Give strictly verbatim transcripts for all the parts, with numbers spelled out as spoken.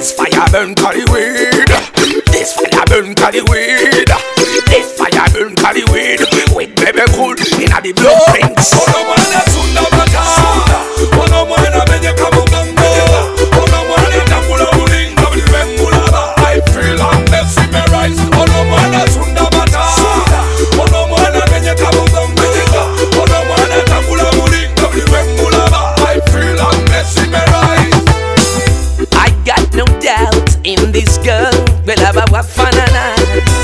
This fire burn carry weed. This fire burn carry weed. This fire burn carry weed. With baby cool in a the blueprints. Ono mwana tunda matunda. Ono mwana menye kamugambo. Ono mwana tambula mulinga mliwengulaba. I feel I'm blessing me rise. Ono mwana tunda matunda. Ono mwana menye kamugambo. Ono mwana tambula mulinga mliwengulaba. I feel I'm blessing me rise. I got no doubt in this girl. Belaba wafanana.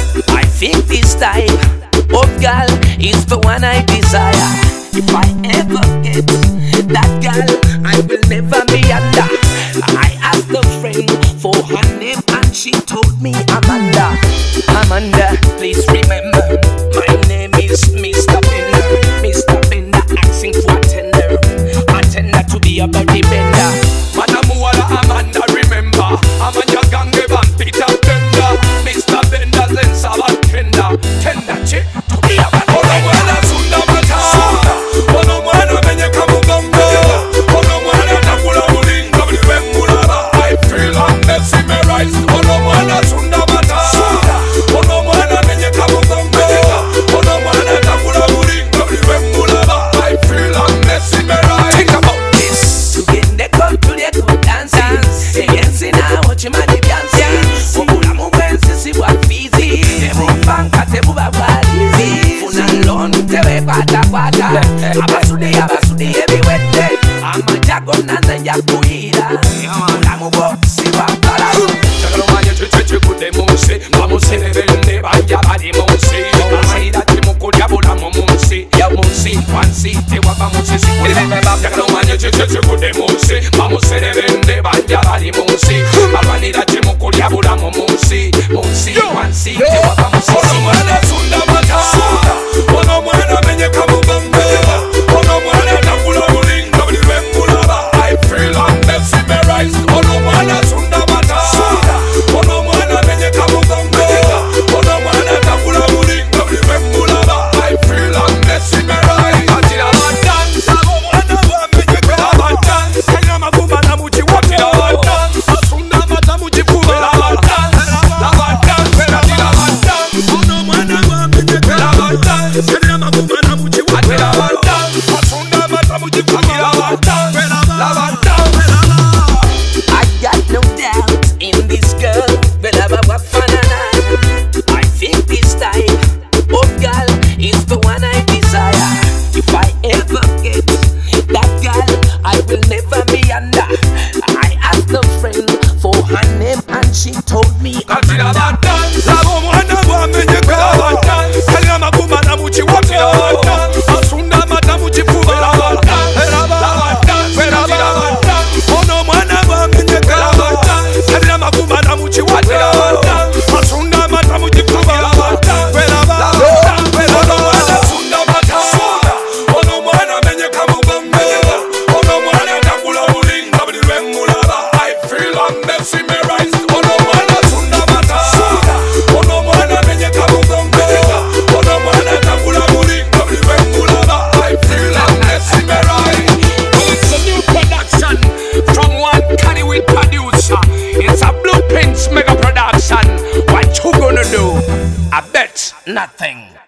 I think this type of girl is the one I desire. If I ever get that girl, I will never be under. I asked a friend for her name and she told me Amanda. Amanda, please remember, my name is Mister Bender. Mister Bender asking for a tender, a tender to be a body bender. Madamu wala Amanda, remember, Amanda gange van Peter Bender. Mister Bender then saban tender, tender chick to be a body bender. Ono mwana tunda matunda. Ono mwana menye kamugambo. Ono mwana tambula mulinga mliwengulaba. I feel I'm blessing me rise. Ono mwana tunda matunda. Ono mwana menye kamugambo. Ono mwana tambula mulinga mliwengulaba. I feel I'm blessing me rise. Think about this. To get the come to the good dancing. Dancing now, watch your money dancing. Mubula mubwensi si wafizi. Mubanga tebu babwalizi. Funalon tewe kwata kwata. Abasude abasude ebiwete. Amajago nana yakuira. Mubula mubo si wapala. Chakalo manye chiche kude munsi. Mamusi nebende banja badi munsi. Masaida chimukulia bula mumunsi. Ya munsi kwansi tewa bamunsi si kude. Chakalo manye chiche kude munsi. Mamusi nebende banja badi munsi. Malwanida chimukulia bula mumunsi. Munsi kwansi tewa bamunsi si kude. Ono mwana tunda matunda. Ono mwana menye kamugambo. Ono mwana tambula mulinga mliwengulaba. I feel I'm blessing me rise. Ono mwana tunda matunda. Ono mwana menye kamugambo. Ono mwana tambula mulinga mliwengulaba. I feel I'm blessing me rise. Atira madanza, omwana wamenye kwela madanza. Kanya magumba na muji wote la madanza. Asunda mata muji kuba la madanza. La madanza, atira madanza. Ono mwana wamenye kwela madanza. Kanya magumba na muji wote la madanza. Asunda mata muji kuba la madanza. La madanza. I got no doubt in this girl. Belaba wafanana. I think this type of girl is the one I desire. If I ever get that girl, I will never be under. I asked a friend for her name and she told me Atira Amanda. madanza, omwana wamenye kwela madanza. Kanya magumba na muji wote la madanza. Asunda mata muji kuba la madanza. La madanza, atira madanza. Ono mwana wamenye kwela madanza. Kanya magumba na muji wote la madanza. Asunda mata muji kuba la madanza. La madanza, ono mwana tunda matunda. Ono mwana menye kamugambo. Ono mwana tambula mulinga mliwengulaba. I feel I'm blessing me rise. Ono mwana tunda matunda. Ono mwana menye kamugambo. Ono mwana tambula mulinga mliwengulaba. I feel I'm blessing me rise. Well, it's a new production from one Kannywood producer. It's a Blueprints mega production. What you gonna do? I bet nothing.